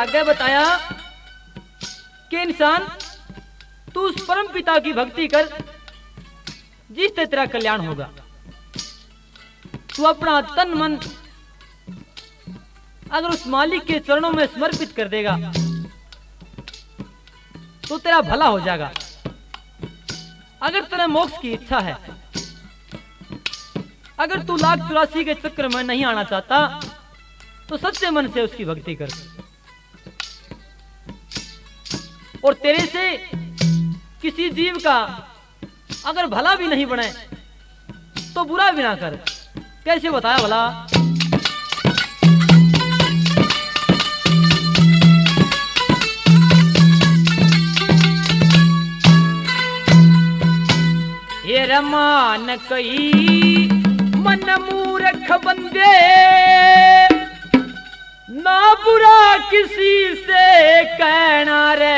आगे बताया कि इंसान तू उस परम पिता की भक्ति कर जिससे तेरा कल्याण होगा। तू अपना तन मन अगर उस मालिक के चरणों में समर्पित कर देगा तो तेरा भला हो जाएगा। अगर तेरे मोक्ष की इच्छा है, अगर तू लाख 84 के चक्र में नहीं आना चाहता तो सच्चे मन से उसकी भक्ति कर। और तेरे से किसी जीव का अगर भला भी नहीं बने तो बुरा भी ना कर। कैसे बताया भला? ये रमान कही मन मूर्ख बंदे, ना बुरा किसी से कहना रे।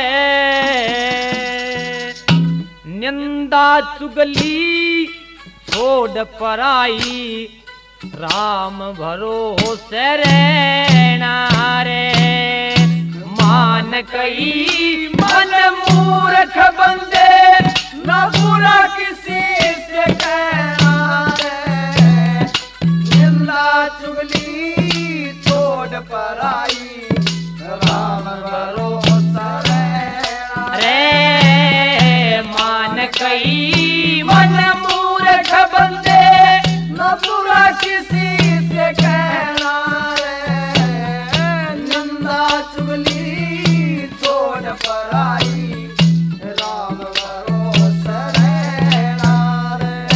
निंदा चुगली छोड़ पराई, राम भरोसे रहना रे। मान कही मन मूर्ख बंदे, ना बुरा किसी से कहना रे। निंदा चुगली छोड़ पराई, राम भरोसा रहना रे। मान कही मन मूर्ख बंदे, ना बुरा किसी से कहना रे। निंदा चुगली छोड़ पराई, राम भरोसा रहना रे।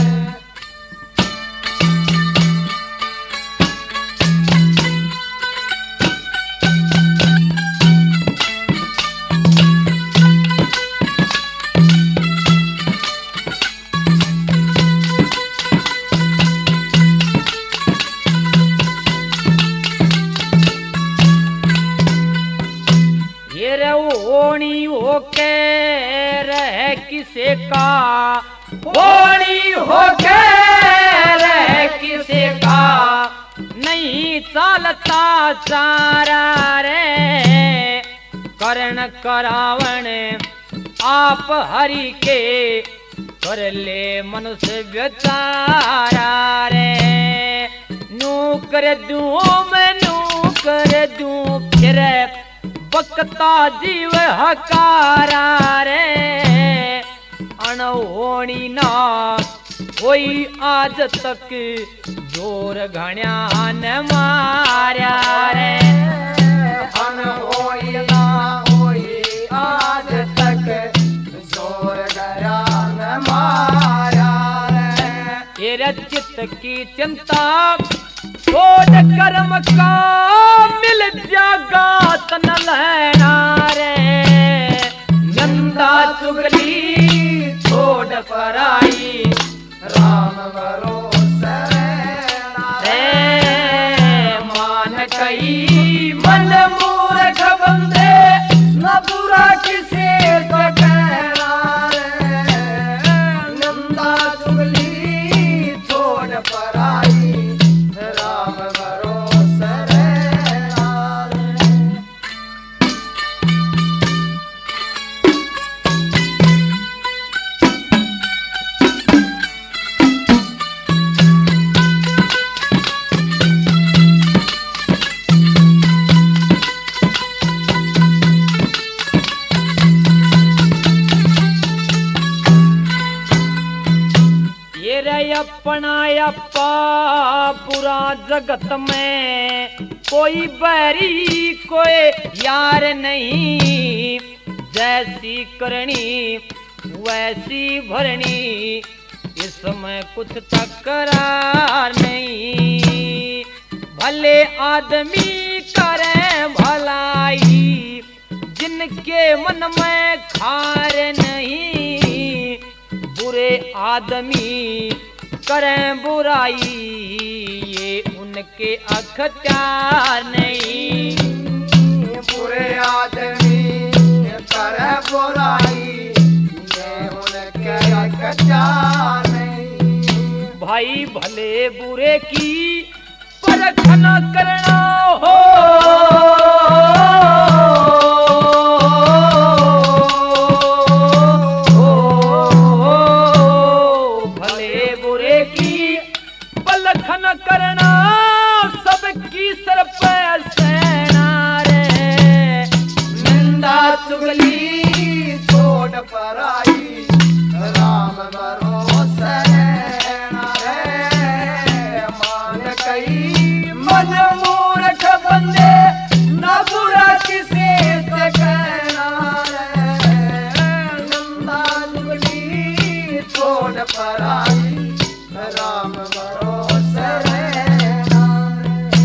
ये रे ओणी होके रह किसे का, ओणी होके रह किसे का। नहीं चालता चारा रे, करण करावण आप हरि के। कर ले मनुष्य बेचारा रे। नू कर दूं मैं नू कर दूं फिर, बकता जीव हकारा रे। अनहोनी ना कोई आज तक, जोर घण्या न मार्या रे। अनहोनी ना कोई आज तक, जोर घण्या न मार्या रे। ये चित्त की चिंता छोड़ कर्म का, मिल जागा तन लेना रे। निंदा चुगली छोड़ पराई, राम भरोसा रहना रे। मान कही मन मूर्ख बंदे, न बुरा किसी से कहना रे। निंदा चुगली छोड़ पराई, राम भरोसा रहना रे। ये रे अपना अपा पूरा जगत में, कोई बैरी कोई यार नहीं। जैसी करनी वैसी भरनी, इसमें कुछ तकरार नहीं। भले आदमी करे भलाई, जिनके मन में खार नहीं। बुरे आदमी करें बुराई, ये उनके अख्तियार नहीं। बुरे आदमी करें बुराई, ये उनके अख्तियार नहीं। भाई भले बुरे की परख न करना हो, भरोसे रहना रे। मान कई मन मूर्ख बंदे न बुरा किसी से कहना रे। निंदा चुगली छोड़ पराई राम भरोसे रहना रे।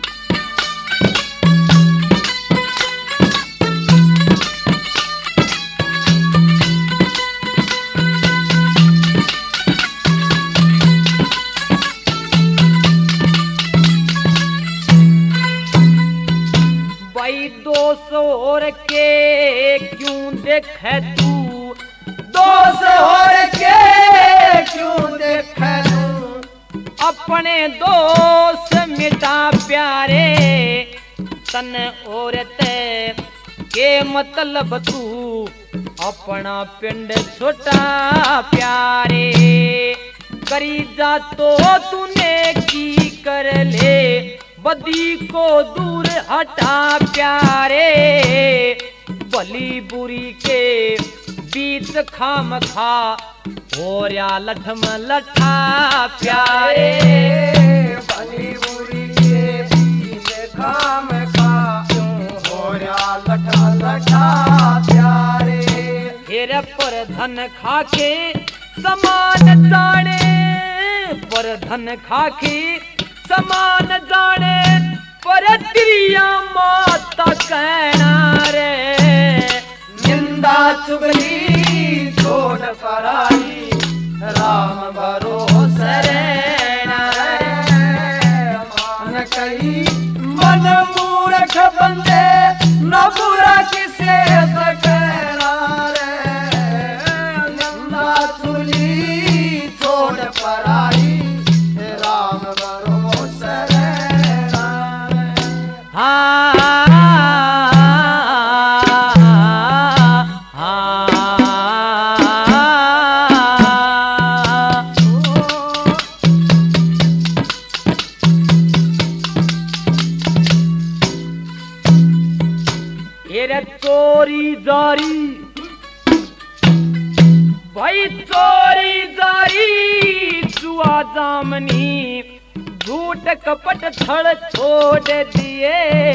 भाई दोष और के क्यों देखे तू, दोष और के क्यों देखे तू, अपने दोष मिटा प्यारे। तन औरत के मतलब तू अपना पिंड छोटा प्यारे। करी जा तो तूने की कर ले, बदी को दूर हटा प्यारे। भली बुरी के बीच खाम खा और या लठम लठा प्यारे। भली बुरी के बीच खाम खा और या लठा लठा प्यारे। फिर पर धन खाके समान जाने, पर धन खाके समान जाने, पर त्रिया माता कहना रे। निंदा चुगली छोड़ पराई राम भरोसे रहना रे। मान कई मन मूर्ख बंदे न बुरा किसे से कहना रे। निंदा चुगली छोड़ पराई राम भरोसे रहना रे। चोरी जारी भाई, चोरी जारी जुआ जामनी, झूठ कपट छड़ छोड़ दिए।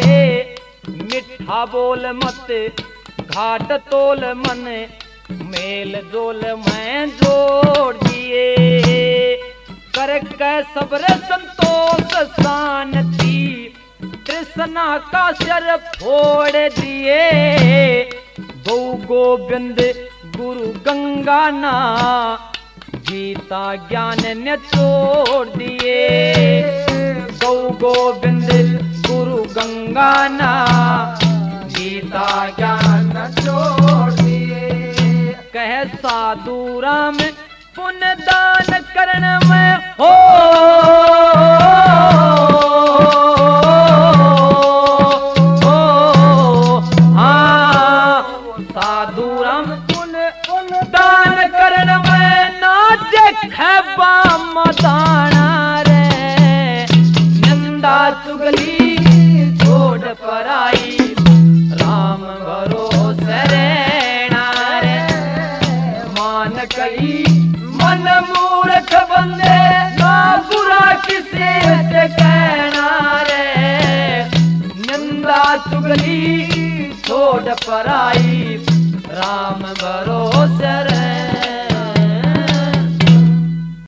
मिठा बोल मत घाट तोल मन, मेल जोल मैं जोड़ दिए। कर कै सब्र संतोष शांति, कृष्णा का सर फोड़ दिए। गौ गोविंद गुरु गंगा ना, गीता ज्ञान ने छोड़ दिए। गौ गोविंद गुरु गंगा ना, गीता ज्ञान छोड़ दिए। कह साधु राम पुण्य दान करण में हो, साधु राम पुण्य दान करण में ना देखे बाम दाना रे। निंदा चुगली छोड़ पराई राम भरोसे रहना रे। मान कई मन मूर्ख बंदे ना बुरा किसे से कहना रे। निंदा चुगली छोड़ पराई राम भरोसे